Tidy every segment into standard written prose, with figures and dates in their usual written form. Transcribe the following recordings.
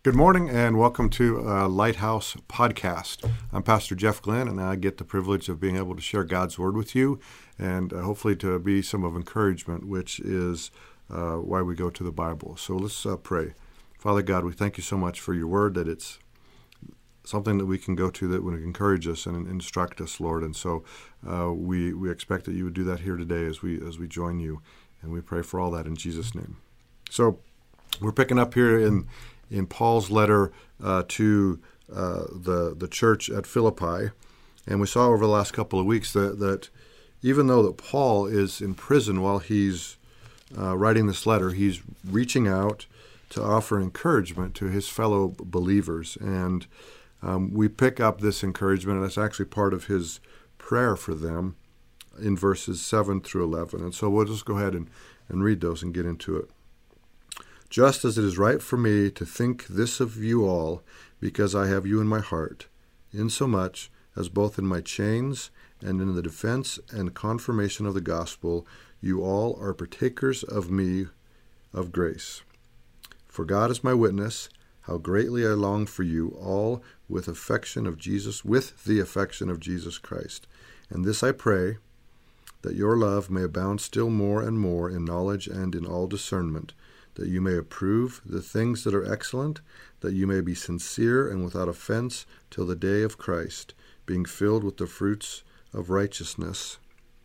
Good morning and welcome to Lighthouse Podcast. I'm Pastor Jeff Glenn, and I get the privilege of being able to share God's Word with you and hopefully to be some of encouragement, which is why we go to the Bible. So let's pray. Father God, we thank you so much for your Word, that it's something that we can go to that would encourage us and instruct us, Lord. And so we expect that you would do that here today as we join you, and we pray for all that in Jesus' name. So we're picking up here in Paul's letter to the church at Philippi. And we saw over the last couple of weeks that even though that Paul is in prison while he's writing this letter, he's reaching out to offer encouragement to his fellow believers. And we pick up this encouragement, and it's actually part of his prayer for them in verses 7 through 11. And so we'll just go ahead and read those and get into it. Just as it is right for me to think this of you all, because I have you in my heart, insomuch as both in my chains and in the defense and confirmation of the gospel, you all are partakers of me of grace. For God is my witness, how greatly I long for you all with the affection of Jesus Christ. And this I pray, that your love may abound still more and more in knowledge and in all discernment, that you may approve the things that are excellent, that you may be sincere and without offense till the day of Christ, being filled with the fruits of righteousness,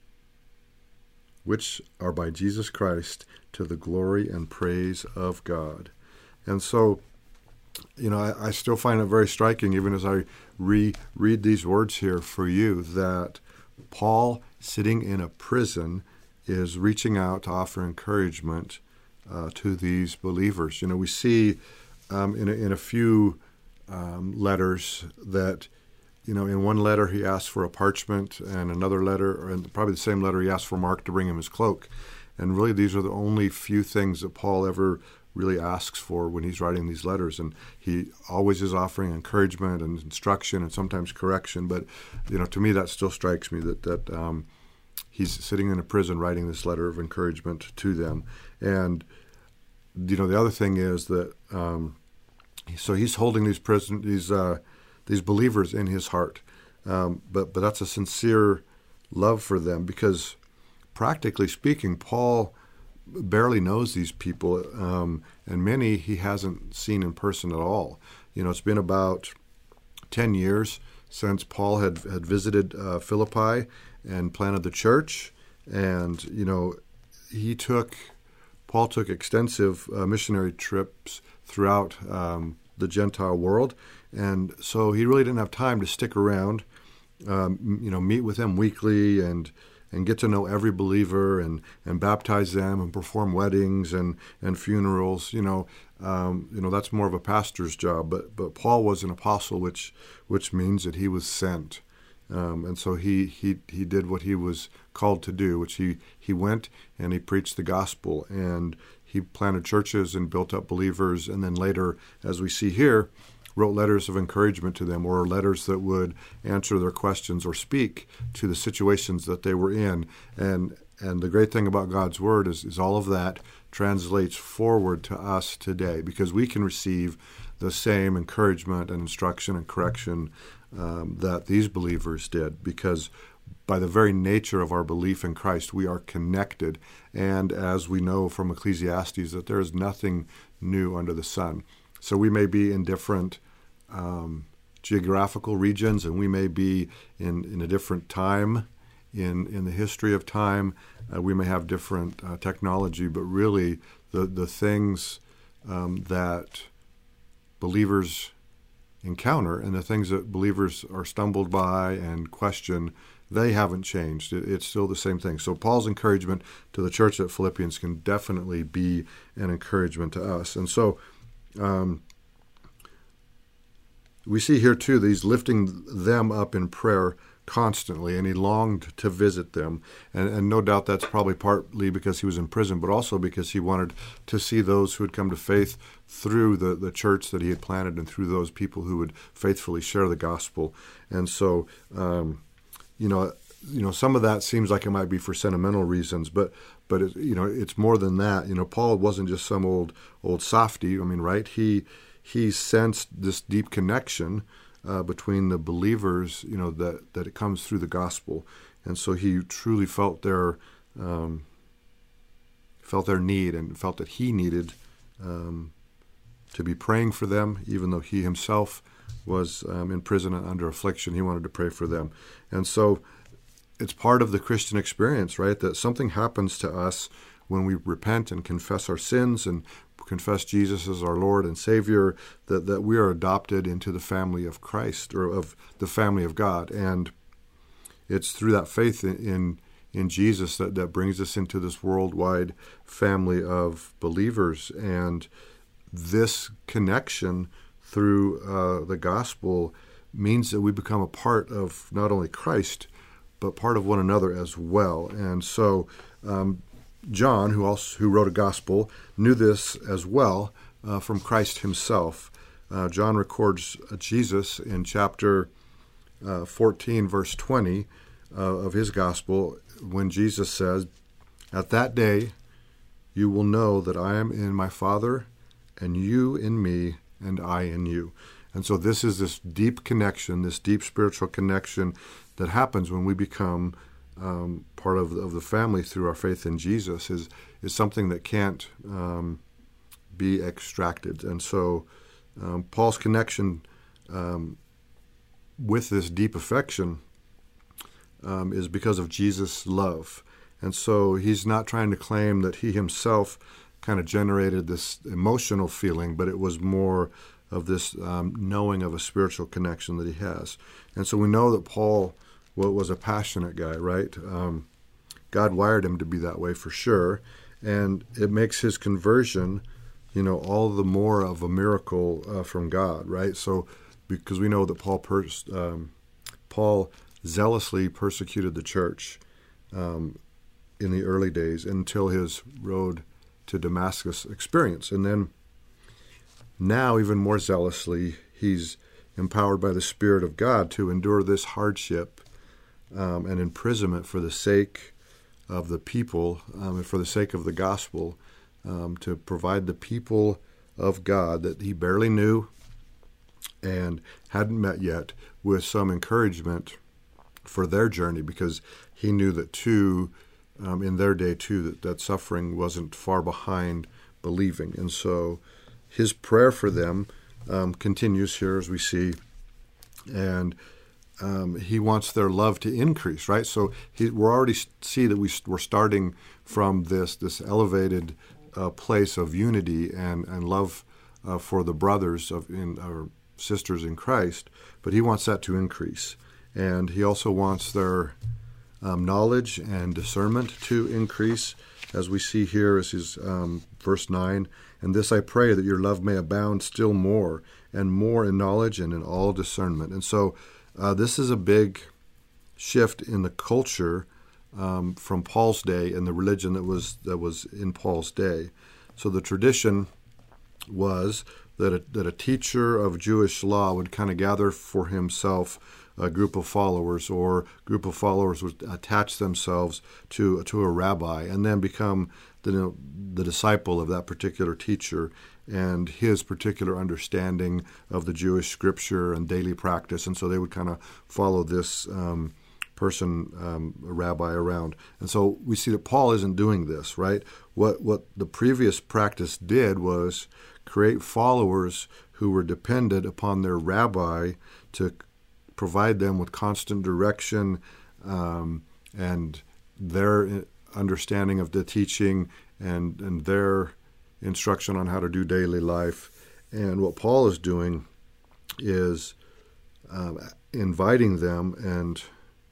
which are by Jesus Christ, to the glory and praise of God. And so, I still find it very striking, even as I read these words here for you, that Paul, sitting in a prison, is reaching out to offer encouragement to these believers. We see in a few letters that, in one letter he asks for a parchment, and another letter, or probably the same letter, he asks for Mark to bring him his cloak. And really these are the only few things that Paul ever really asks for when he's writing these letters. And he always is offering encouragement and instruction and sometimes correction. But, to me that still strikes me that he's sitting in a prison writing this letter of encouragement to them. And the other thing is that so he's holding these believers in his heart, but that's a sincere love for them, because practically speaking, Paul barely knows these people, and many he hasn't seen in person at all. It's been about 10 years since Paul had visited Philippi and planted the church, and Paul took extensive missionary trips throughout the Gentile world, and so he really didn't have time to stick around, meet with them weekly and get to know every believer and baptize them and perform weddings and funerals. That's more of a pastor's job. But Paul was an apostle, which means that he was sent. And so he did what he was called to do, which he went and he preached the gospel, and he planted churches and built up believers, and then later, as we see here, wrote letters of encouragement to them, or letters that would answer their questions or speak to the situations that they were in. And the great thing about God's Word is all of that translates forward to us today, because we can receive the same encouragement and instruction and correction that these believers did, because by the very nature of our belief in Christ, we are connected. And as we know from Ecclesiastes, that there is nothing new under the sun. So we may be in different geographical regions, and we may be in a different time in the history of time. We may have different technology, but really the things that believers encounter and the things that believers are stumbled by and question, they haven't changed. It's still the same thing. So Paul's encouragement to the church at Philippians can definitely be an encouragement to us. And so we see here too that he's lifting them up in prayer constantly, and he longed to visit them. And no doubt that's probably partly because he was in prison, but also because he wanted to see those who had come to faith through the church that he had planted and through those people who would faithfully share the gospel. And so, some of that seems like it might be for sentimental reasons, but it's more than that. Paul wasn't just some old softy. I mean, right? He he sensed this deep connection between the believers, that it comes through the gospel. And so he truly felt their need and felt that he needed to be praying for them, even though he himself was in prison and under affliction. He wanted to pray for them. And so it's part of the Christian experience, right, that something happens to us when we repent and confess our sins and confess Jesus as our Lord and Savior, that we are adopted into the family of Christ, or of the family of God. And it's through that faith in Jesus that brings us into this worldwide family of believers. And this connection through the gospel means that we become a part of not only Christ, but part of one another as well. And so John, who wrote a gospel, knew this as well from Christ himself. John records Jesus in chapter 14, verse 20 of his gospel, when Jesus says, "At that day you will know that I am in my Father, and you in me, and I in you." And so this is this deep connection, this deep spiritual connection that happens when we become part of the family through our faith in Jesus, is something that can't be extracted. And so Paul's connection with this deep affection is because of Jesus' love. And so he's not trying to claim that he himself kind of generated this emotional feeling, but it was more of this knowing of a spiritual connection that he has. And so we know that Paul was a passionate guy, right? God wired him to be that way for sure. And it makes his conversion, all the more of a miracle from God, right? So because we know that Paul zealously persecuted the church in the early days until his road to Damascus experience. And then now, even more zealously, he's empowered by the Spirit of God to endure this hardship and imprisonment for the sake of the people and for the sake of the gospel, to provide the people of God that he barely knew and hadn't met yet with some encouragement for their journey, because he knew that too, in their day too, that suffering wasn't far behind believing. And so his prayer for them continues here, as we see, and he wants their love to increase, right? So we're already see that we're starting from this elevated place of unity and love for the brothers our sisters in Christ, but he wants that to increase. And he also wants their knowledge and discernment to increase, as we see here is his verse 9. "And this I pray, that your love may abound still more and more in knowledge and in all discernment." And so this is a big shift in the culture from Paul's day and the religion that was in Paul's day. So the tradition was that a teacher of Jewish law would kind of gather for himself a group of followers, or group of followers would attach themselves to a rabbi and then become the disciple of that particular teacher and his particular understanding of the Jewish scripture and daily practice. And so they would kind of follow this person, a rabbi, around. And so we see that Paul isn't doing this, right? What the previous practice did was create followers who were dependent upon their rabbi to provide them with constant direction and their understanding of the teaching and their instruction on how to do daily life. And what Paul is doing is inviting them, and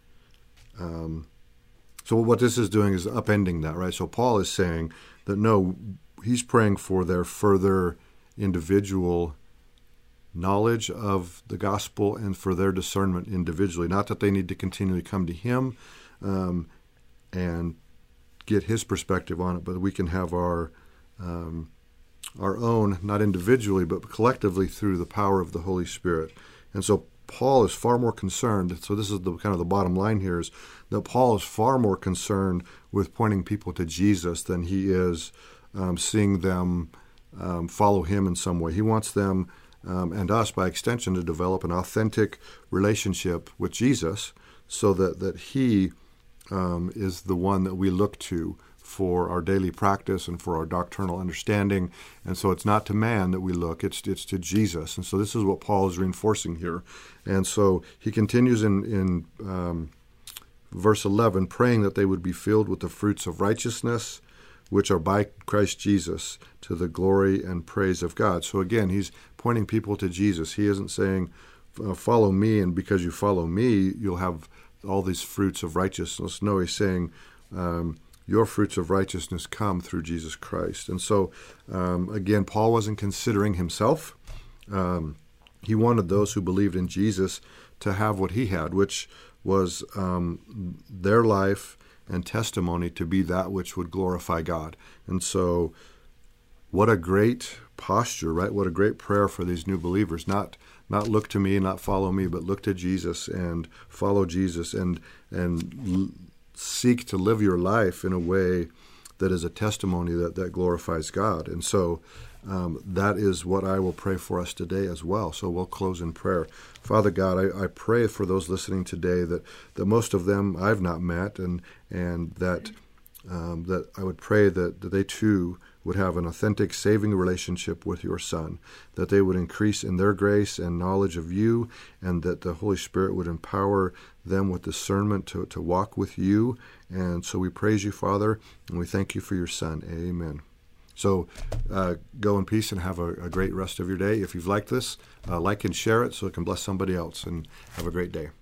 so what this is doing is upending that, right? So Paul is saying that no, he's praying for their further individual knowledge of the gospel and for their discernment individually. Not that they need to continually come to him and get his perspective on it, but we can have our own, not individually, but collectively through the power of the Holy Spirit. And so Paul is far more concerned, so this is the kind of the bottom line here, is that Paul is far more concerned with pointing people to Jesus than he is seeing them follow him in some way. He wants them and us, by extension, to develop an authentic relationship with Jesus so that he is the one that we look to for our daily practice and for our doctrinal understanding. And so it's not to man that we look, it's to Jesus. And so this is what Paul is reinforcing here. And so he continues in verse 11, praying that they would be filled with the fruits of righteousness, which are by Christ Jesus, to the glory and praise of God. So again, he's pointing people to Jesus. He isn't saying, follow me, and because you follow me, you'll have all these fruits of righteousness. No, he's saying, your fruits of righteousness come through Jesus Christ. And so, again, Paul wasn't considering himself. He wanted those who believed in Jesus to have what he had, which was their life and testimony to be that which would glorify God. And so what a great posture, right? What a great prayer for these new believers. Not look to me, not follow me, but look to Jesus and follow Jesus and seek to live your life in a way that is a testimony that glorifies God. And so that is what I will pray for us today as well. So we'll close in prayer. Father God, I pray for those listening today that most of them I've not met, and that I would pray that they too would have an authentic, saving relationship with your Son, that they would increase in their grace and knowledge of you, and that the Holy Spirit would empower them with discernment to walk with you. And so we praise you, Father, and we thank you for your Son. Amen. So go in peace and have a great rest of your day. If you've liked this, like and share it so it can bless somebody else, and have a great day.